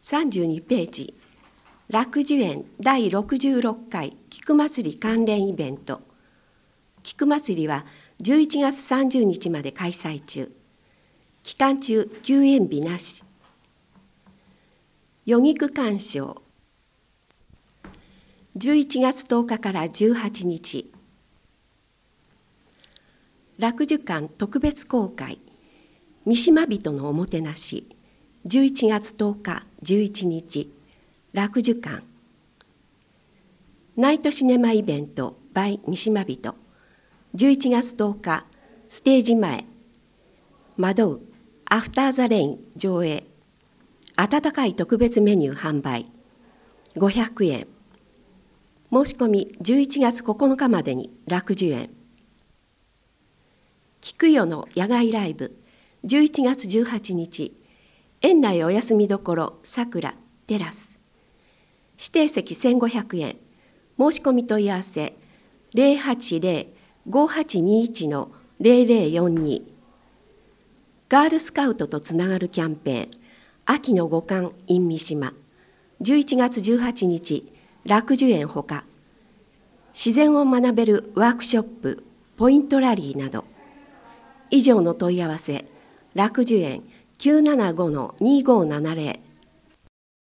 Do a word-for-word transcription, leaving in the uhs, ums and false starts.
さんじゅうにページ、楽寿園だいろくじゅうろっかい菊祭り関連イベント。菊祭りはじゅういちがつさんじゅうにちまで開催中。期間中休園日なし。余菊鑑賞。じゅういちがつとおかからじゅうはちにち。楽寿館特別公開。三島人のおもてなし。じゅういちがつとおか、じゅういちにち。楽寿館。ナイトシネマイベント by 三島人。じゅういちがつとおか、ステージ前。惑うアフターザレイン上映。温かい特別メニュー販売。ごひゃくえん。申し込みじゅういちがつここのかまでに楽寿園。菊代の野外ライブ。じゅういちがつじゅうはちにち。園内お休みどころさくらテラス。指定席せんごひゃくえん。申し込み問い合わせ ゼロはちゼロ ごはちにいち のゼロゼロよんに。ガールスカウトとつながるキャンペーン。秋の五感 in 三島。じゅういちがつじゅうはちにち、楽寿園ほか。自然を学べるワークショップ、ポイントラリーなど。以上の問い合わせ、楽寿園 きゅうななごのにごーななゼロ